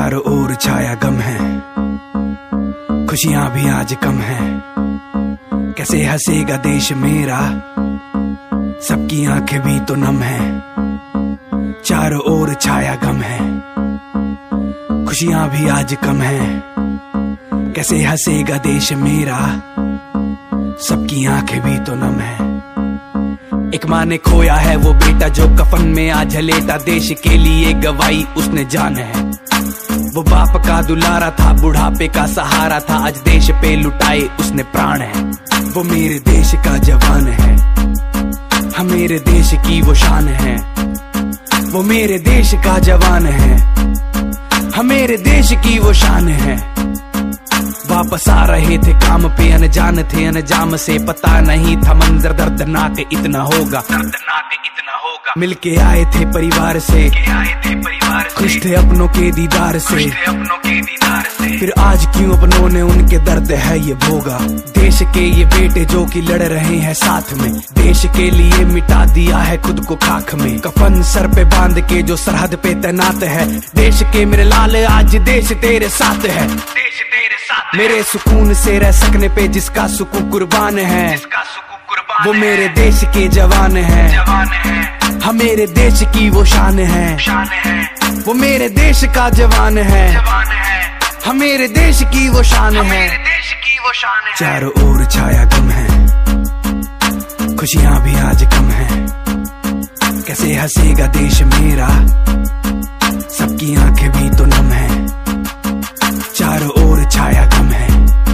चारों ओर छाया गम है, खुशियां भी आज कम है। कैसे हंसेगा देश मेरा, सबकी आंखें भी तो नम है। चारों ओर छाया गम है, खुशियां भी आज कम है। कैसे हंसेगा देश मेरा, सबकी आंखें भी तो नम है। एक माँ ने खोया है वो बेटा जो कफन में आज लेटा, देश के लिए गवाई उसने जान है। वो बाप का दुलारा था, बुढ़ापे का सहारा था, आज देश पे लुटाए उसने प्राण है। वो मेरे देश का जवान है, हम मेरे देश की वो शान है। वो मेरे देश का जवान है, हम मेरे देश की वो शान है। वापस आ रहे थे काम पे, अनजान थे अनजाम से, पता नहीं था मंजर दर्दनाक इतना होगा, दर्दनाक इतना होगा। मिलके आए थे परिवार से, खुश थे अपनों के दीदार से, फिर आज क्यों अपनों ने उनके दर्द है ये भोगा। देश के ये बेटे जो कि लड़ रहे हैं साथ में, देश के लिए मिटा दिया है खुद को खाक में। कफन सर पे बांध के जो सरहद पे तैनात है, देश के मेरे लाल आज देश तेरे साथ है। देश तेरे साथ मेरे सुकून से रह सकने पे जिसका सुकून कुर्बान है, वो मेरे देश के जवान है। हम मेरे देश की वो शान है, वो मेरे देश का जवान है। हम मेरे देश की वो शान है। चारों ओर छाया गम है, खुशियां भी आज कम है। कैसे हंसेगा देश मेरा, सबकी आंखें भी तो नम है। चारों ओर छाया गम है,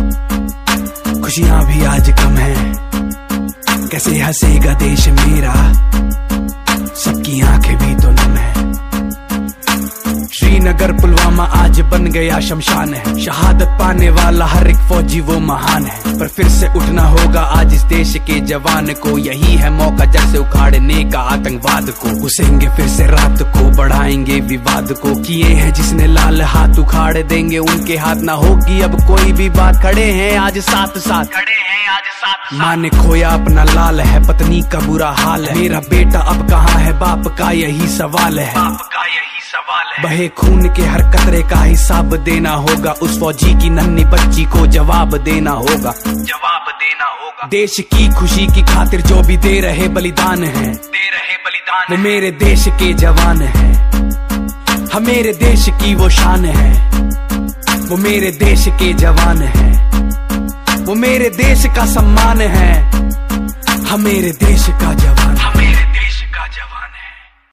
खुशियां भी आज कम है। कैसे हंसेगा देश मेरा, सबकी आंखें भी तो नम है। श्रीनगर पुलवामा आज बन गया शमशान है, शहादत पाने वाला हर एक फौजी वो महान है। पर फिर से उठना होगा आज इस देश के जवान को, यही है मौका जड़ से उखाड़ने का आतंकवाद को। घुसेंगे फिर से रात को, बढ़ाएंगे विवाद को, किए हैं जिसने लाल हाथ उखाड़ देंगे उनके हाथ ना होगी अब कोई भी बात। खड़े हैं आज साथ साथ, माँ ने खोया अपना लाल है, पत्नी का बुरा हाल है। मेरा बेटा अब कहाँ है, बाप का यही सवाल है। बहे खून के हर कतरे का हिसाब देना होगा, उस फौजी की नन्ही बच्ची को जवाब देना होगा, जवाब देना होगा। देश की खुशी की खातिर जो भी दे रहे बलिदान है, वो मेरे देश के जवान है। हम मेरे देश की वो शान है, वो मेरे देश के जवान है। वो मेरे देश का सम्मान है, हम मेरे देश का जवान, हम मेरे देश का जवान है।